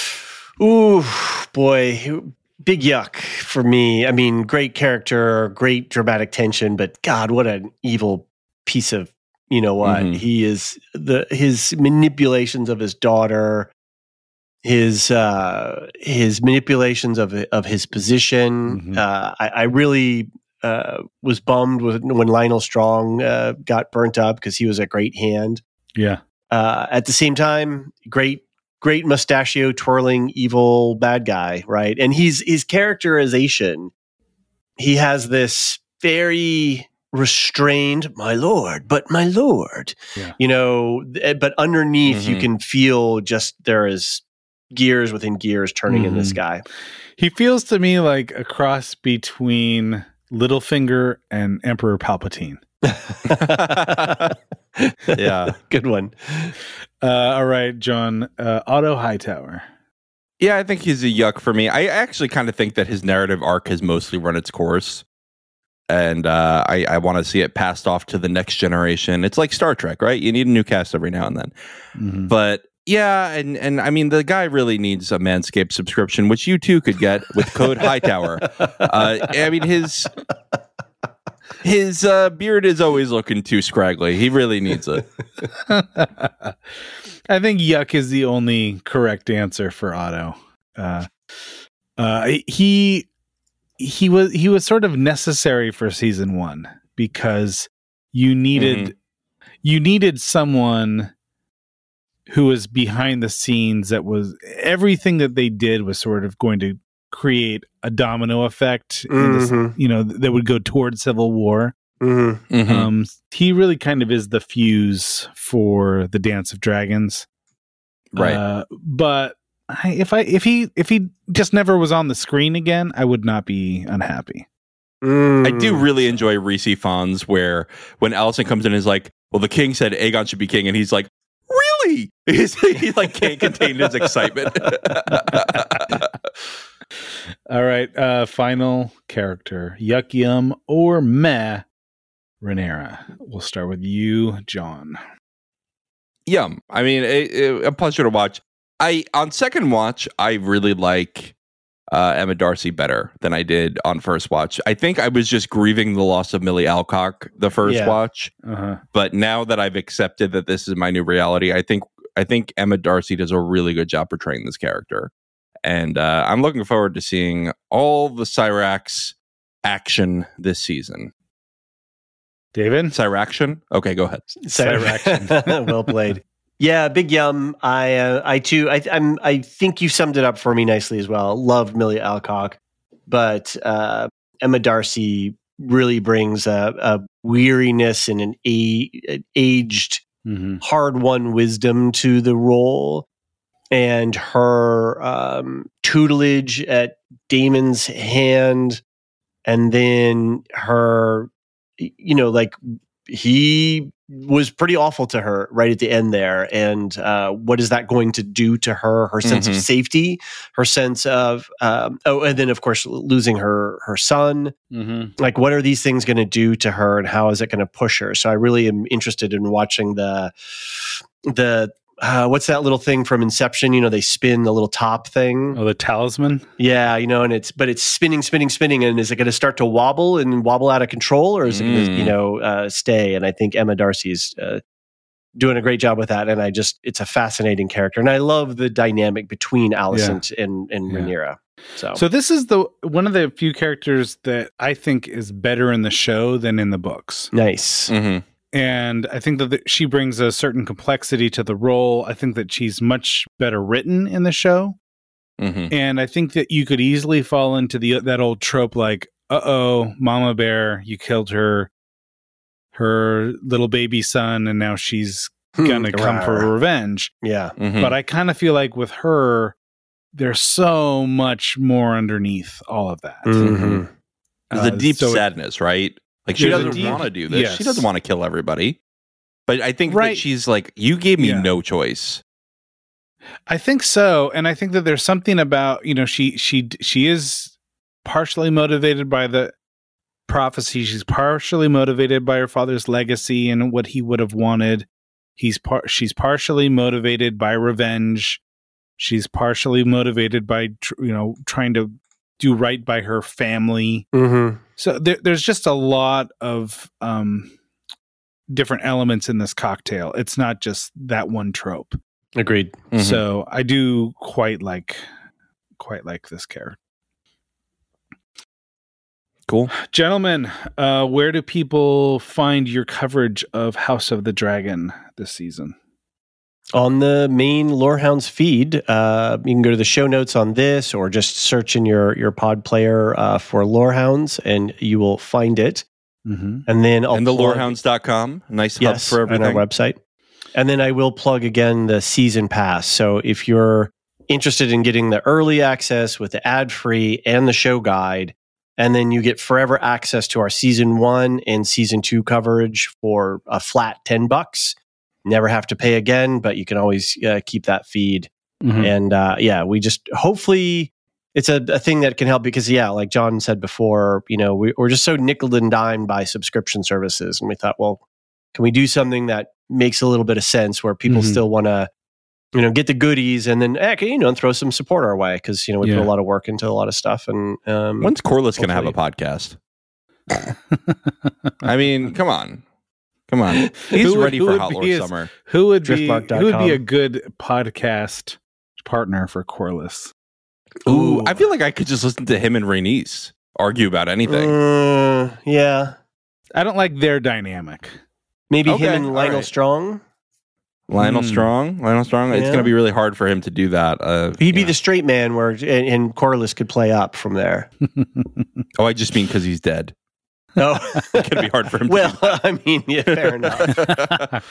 Ooh, boy. Big yuck for me. I mean, great character, great dramatic tension, but God, what an evil piece of, you know what? Mm-hmm. He is the his manipulations of his daughter, his uh, his manipulations of of his position. Mm-hmm. Uh, I, I really uh, was bummed with, when Lionel Strong uh, got burnt up because he was a great hand. Yeah. Uh, at the same time, great, great mustachio twirling evil bad guy, right? And he's his characterization. He has this very restrained, my lord, but my lord, yeah. you know. But underneath, mm-hmm. you can feel just there is gears within gears turning mm-hmm. in this guy. He feels to me like a cross between Littlefinger and Emperor Palpatine. Yeah, good one. Uh, all right, John. Uh, Otto Hightower. Yeah, I think he's a yuck for me. I actually kind of think that his narrative arc has mostly run its course, and uh, I, I want to see it passed off to the next generation. It's like Star Trek, right? You need a new cast every now and then. Mm-hmm. But yeah, and and I mean, the guy really needs a Manscaped subscription, which you too could get with code Hightower. Uh, I mean, his. His uh, beard is always looking too scraggly. He really needs it. I think yuck is the only correct answer for Otto. Uh, uh, he he was he was sort of necessary for season one because you needed mm-hmm. you needed someone who was behind the scenes. That was everything that they did was sort of going to create a domino effect, mm-hmm. in this, you know, that would go towards civil war. Mm-hmm. Mm-hmm. Um, he really kind of is the fuse for the Dance of Dragons, right? Uh, but I, if I if he if he just never was on the screen again, I would not be unhappy. Mm. I do really enjoy Rhys Ifans, where when Alicent comes in and is like, "Well, the king said Aegon should be king," and he's like, "Really?" He's, he like can't contain his excitement. All right, uh, final character: Yuck Yum or Meh Rhaenyra. We'll start with you, John. Yum. I mean, it, it, a pleasure to watch. I on second watch, I really like uh, Emma Darcy better than I did on first watch. I think I was just grieving the loss of Millie Alcock the first yeah. watch, uh-huh. but now that I've accepted that this is my new reality, I think I think Emma Darcy does a really good job portraying this character, and uh, I'm looking forward to seeing all the Syrax action this season. David? Syraction? Okay, go ahead. Syraction. Well played. Yeah, big yum. I, uh, I too. I, I'm. I think you summed it up for me nicely as well. Loved Millie Alcock, but uh, Emma Darcy really brings a, a weariness and an, a, an aged, mm-hmm. hard-won wisdom to the role, and her um, tutelage at Daemon's hand, and then her. You know, like he was pretty awful to her right at the end there. And uh, what is that going to do to her? Her sense mm-hmm. of safety, her sense of, um, oh, and then of course, losing her, her son. Mm-hmm. Like, what are these things going to do to her and how is it going to push her? So I really am interested in watching the, the, Uh, what's that little thing from Inception? You know, they spin the little top thing. Oh, the talisman? Yeah, you know, and it's, but it's spinning, spinning, spinning. And is it going to start to wobble and wobble out of control, or is it going to, you know, uh, stay? And I think Emma Darcy's uh, doing a great job with that. And I just, it's a fascinating character. And I love the dynamic between Alicent yeah. and, and yeah. Rhaenyra. So. so this is the one of the few characters that I think is better in the show than in the books. Nice. Mm-hmm. And I think that the, she brings a certain complexity to the role. I think that she's much better written in the show. Mm-hmm. And I think that you could easily fall into the that old trope like, uh-oh, Mama Bear, you killed her, her little baby son, and now she's going to come for revenge. Yeah. Mm-hmm. But I kind of feel like with her, there's so much more underneath all of that. Mm-hmm. There's uh, a deep so sadness, it, right? Like she There's doesn't want to do this. Yes. She doesn't want to kill everybody. But I think right. that she's like, you gave me yeah. no choice. I think so. And I think that there's something about, you know, she she she is partially motivated by the prophecy. She's partially motivated by her father's legacy and what he would have wanted. He's par- she's partially motivated by revenge. She's partially motivated by, tr- you know, trying to do right by her family. Mm-hmm. So there, there's just a lot of um, different elements in this cocktail. It's not just that one trope. Agreed. Mm-hmm. So I do quite like, quite like this character. Cool. Gentlemen, uh, where do people find your coverage of House of the Dragon this season? On the main Lorehounds feed, uh, you can go to the show notes on this, or just search in your your pod player uh, for Lorehounds, and you will find it. Mm-hmm. And then I'll and the plug, lorehounds dot com, nice yes, hub for everything. on our website. And then I will plug again the season pass. So if you're interested in getting the early access with the ad free and the show guide, and then you get forever access to our season one and season two coverage for a flat ten bucks. Never have to pay again, but you can always uh, keep that feed. Mm-hmm. And uh, yeah, we just hopefully it's a, a thing that can help because, yeah, like John said before, you know, we, we're just so nickel and dimed by subscription services. And we thought, well, can we do something that makes a little bit of sense where people mm-hmm. still want to, you know, get the goodies and then, eh, you know, and throw some support our way because, you know, we yeah. put a lot of work into a lot of stuff. And um, when's Corliss going to have a podcast? I mean, come on. Come on. He's Who would- ready who for would Hot be Lore his- Summer. Who would be Driftmark dot who would be com. a good podcast partner for Corliss? Ooh, I feel like I could just listen to him and Rhaenys argue about anything. Uh, yeah. I don't like their dynamic. Maybe Okay, him and all Lionel right. Strong. Lionel Hmm. Strong? Lionel Strong? It's Yeah. going to be really hard for him to do that. Uh, He'd be yeah. the straight man where and, and Corliss could play up from there. Oh, I just mean because he's dead. Oh, It could be hard for him to well, do that. I mean, yeah, fair enough.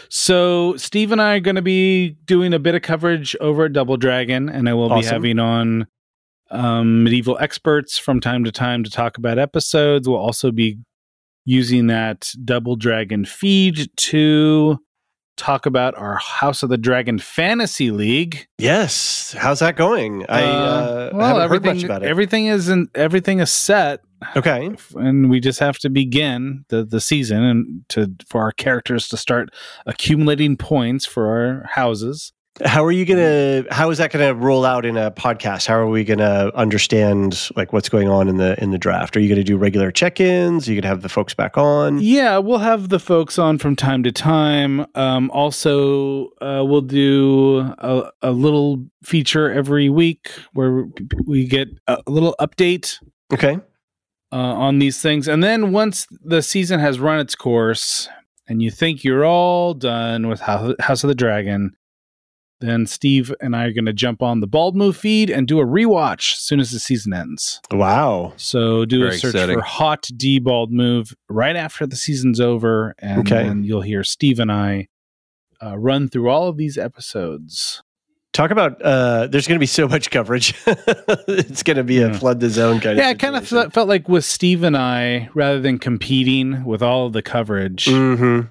So Steve and I are going to be doing a bit of coverage over at Double Dragon, and I will be Awesome. having on um, medieval experts from time to time to talk about episodes. We'll also be using that Double Dragon feed to talk about our House of the Dragon Fantasy League. Yes, how's that going? I uh, well, haven't heard everything much about it. everything is in, everything is set. Okay, And we just have to begin the, the season and to for our characters to start accumulating points for our houses. how are you gonna? How is that gonna roll out in a podcast? How are we gonna understand like what's going on in the in the draft? Are you gonna do regular check-ins? Are you gonna have the folks back on? Yeah, we'll have the folks on from time to time. Um, also, uh, we'll do a, a little feature every week where we get a little update Okay. uh, on these things. And then once the season has run its course and you think you're all done with Hou- House of the Dragon, then Steve and I are going to jump on the Bald Move feed and do a rewatch as soon as the season ends. Wow. So do Very a search exciting. for Hot D Bald Move right after the season's over, and Okay. then you'll hear Steve and I uh, run through all of these episodes. Talk about. Uh, there's going to be so much coverage. It's going to be a Yeah. flood the zone kind Yeah, of. it kind of felt, felt like with Steve and I, rather than competing with all of the coverage, Mm-hmm.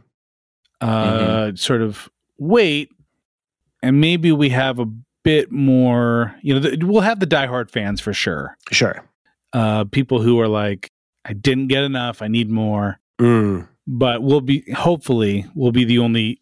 uh, sort of wait, and maybe we have a bit more. You know, th- we'll have the diehard fans for sure. Sure. Uh, people who are like, I didn't get enough, I need more. Mm. But we'll be hopefully we'll be the only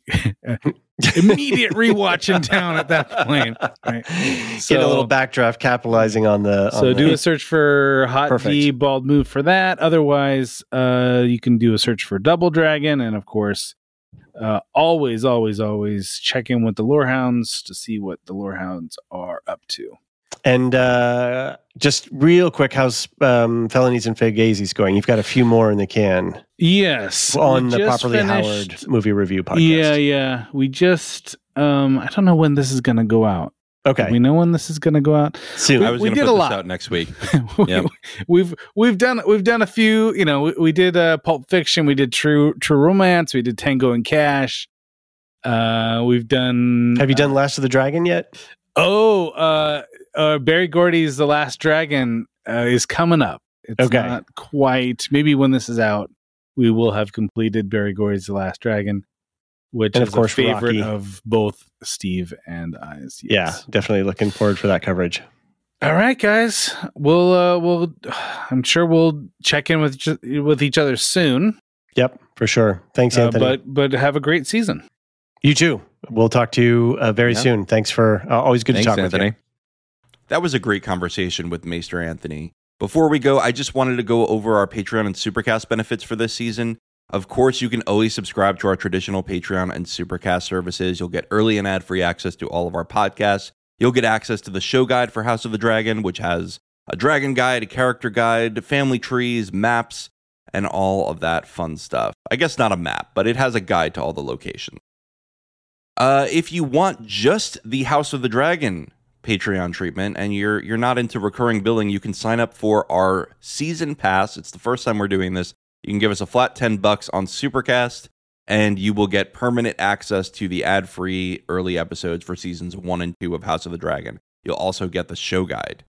immediate rewatch in town at that point. Right? Get a little backdraft, capitalizing on the. So on do the, a search for Hot Perfect. D Bald Move for that. Otherwise, uh, you can do a search for Double Dragon, and of course, uh, always, always, always check in with the Lorehounds to see what the Lorehounds are up to. And uh, just real quick, how's um, Felonies and Fagazis going? You've got a few more in the can Yes, on we the just Properly finished- Howard movie review podcast. Yeah, yeah. We just um, I don't know when this is going to go out. Okay. We know when this is going to go out. Soon. I was we going to did put a this lot. out next week. we, Yep. We've we've done we've done a few. You know, we, we did uh, Pulp Fiction. We did True True Romance. We did Tango and Cash. Uh, we've done. Have you done Last of the Dragon yet? Oh, uh, uh, Barry Gordy's The Last Dragon uh, is coming up. It's Okay. not quite. Maybe when this is out, we will have completed Barry Gordy's The Last Dragon, which And is of course, a favorite Rocky. of both Steve and I's. Yeah, Yes. definitely looking forward for that coverage. All right, guys. We'll uh, we'll. I'm sure we'll check in with each- with each other soon. Yep, for sure. Thanks, Uh, Anthony. but but have a great season. You too. We'll talk to you uh, very Yeah. soon. Thanks for uh, always good Thanks, to talk Anthony. with you. That was a great conversation with Maester Anthony. Before we go, I just wanted to go over our Patreon and Supercast benefits for this season. Of course, you can always subscribe to our traditional Patreon and Supercast services. You'll get early and ad-free access to all of our podcasts. You'll get access to the show guide for House of the Dragon, which has a dragon guide, a character guide, family trees, maps, and all of that fun stuff. I guess not a map, but it has a guide to all the locations. Uh, if you want just the House of the Dragon Patreon treatment and you're you're not into recurring billing, you can sign up for our season pass. It's the first time we're doing this. You can give us a flat ten bucks on Supercast and you will get permanent access to the ad-free early episodes for seasons one and two of House of the Dragon. You'll also get the show guide.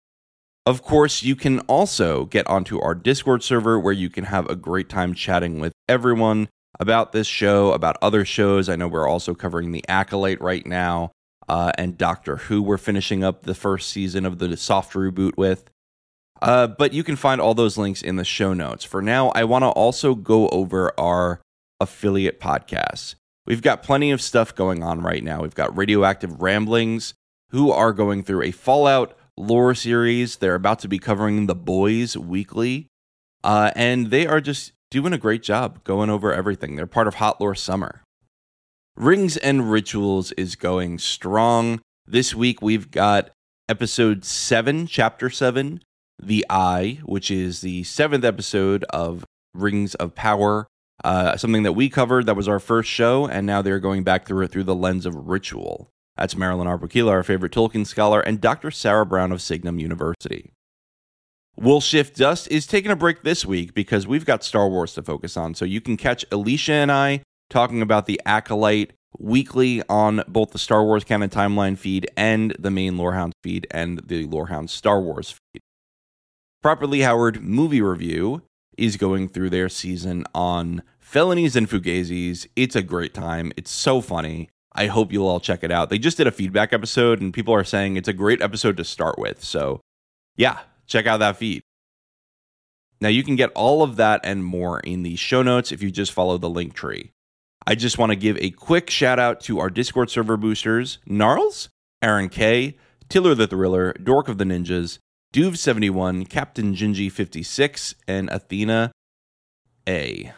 Of course, you can also get onto our Discord server where you can have a great time chatting with everyone about this show, about other shows. I know we're also covering The Acolyte right now, uh, and Doctor Who we're finishing up the first season of the soft reboot with. Uh, but you can find all those links in the show notes. For now, I want to also go over our affiliate podcasts. We've got plenty of stuff going on right now. We've got Radioactive Ramblings, who are going through a Fallout lore series. They're about to be covering The Boys weekly. Uh, and they are just doing a great job going over everything. They're part of Hot Lore Summer. Rings and Rituals is going strong. This week we've got episode seven, chapter seven, The Eye, which is the seventh episode of Rings of Power. Uh, something that we covered, that was our first show, and now they're going back through it through the lens of ritual. That's Marilyn Arbukila, our favorite Tolkien scholar, and Doctor Sarah Brown of Signum University. We'll Shift Dust is taking a break this week because we've got Star Wars to focus on, so you can catch Alicia and I talking about the Acolyte weekly on both the Star Wars Canon Timeline feed and the main Lorehounds feed and the Lorehounds Star Wars feed. Properly Howard Movie Review is going through their season on Felonies and Fugazis. It's a great time. It's so funny. I hope you'll all check it out. They just did a feedback episode, and people are saying it's a great episode to start with. So, yeah, check out that feed. Now, you can get all of that and more in the show notes if you just follow the link tree. I just want to give a quick shout out to our Discord server boosters, Gnarls, Aaron K, Tiller the Thriller, Dork of the Ninjas, Duve seventy-one, Captain Gingy fifty-six, and Athena A.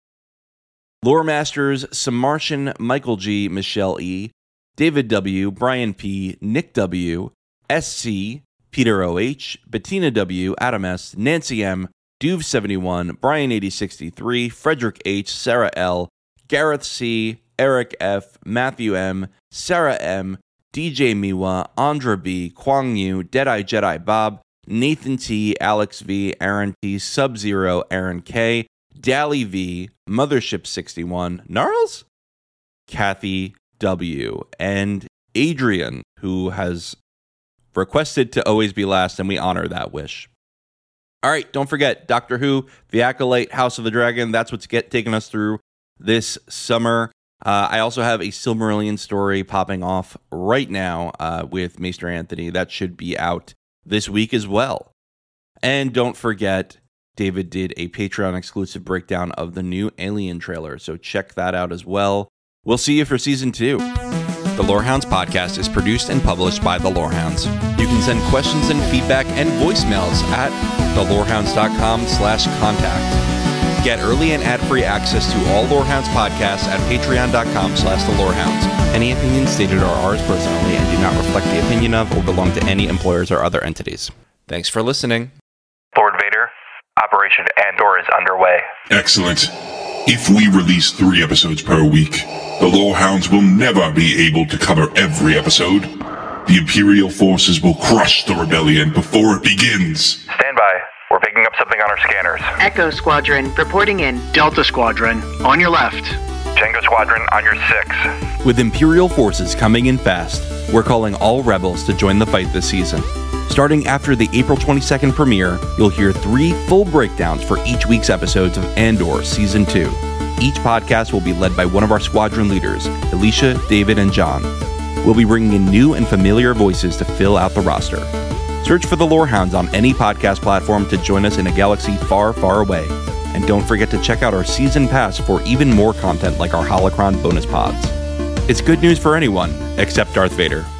Lore Masters, Samartian, Michael G, Michelle E, David W, Brian P, Nick W, S C, Peter O H, Bettina W, Adam S, Nancy M, Duve seventy-one, Brian eighty sixty-three, Frederick H, Sarah L, Gareth C, Eric F, Matthew M, Sarah M, D J Miwa, Andra B, Kwang Yu, Deadeye Jedi Bob, Nathan T, Alex V, Aaron T, Sub-Zero, Aaron K, Dally V, Mothership sixty-one, Gnarls, Kathy W, and Adrian, who has requested to always be last, and we honor that wish. All right, don't forget, Doctor Who, The Acolyte, House of the Dragon, that's what's get, taking us through this summer. Uh, I also have a Silmarillion story popping off right now uh, with Maester Anthony. That should be out this week as well. And don't forget, David did a Patreon exclusive breakdown of the new Alien trailer, so check that out as well. We'll see you for season two. The Lorehounds podcast is produced and published by The Lorehounds. You can send questions and feedback and voicemails at thelorehounds.com slash contact. Get early and ad-free access to all Lorehounds podcasts at patreon.com slash the Lorehounds. Any opinions stated are ours personally and do not reflect the opinion of or belong to any employers or other entities. Thanks for listening. Lord Vader, Operation Andor is underway. Excellent. If we release three episodes per week, the Lorehounds will never be able to cover every episode. The Imperial forces will crush the rebellion before it begins. Stand by. We're picking up something on our scanners. Echo Squadron, reporting in. Delta Squadron, on your left. Tango Squadron, on your six. With Imperial forces coming in fast, we're calling all rebels to join the fight this season. Starting after the April twenty-second premiere, you'll hear three full breakdowns for each week's episodes of Andor Season two. Each podcast will be led by one of our squadron leaders, Alicia, David, and John. We'll be bringing in new and familiar voices to fill out the roster. Search for the Lorehounds on any podcast platform to join us in a galaxy far, far away. And don't forget to check out our season pass for even more content like our Holocron bonus pods. It's good news for anyone, except Darth Vader.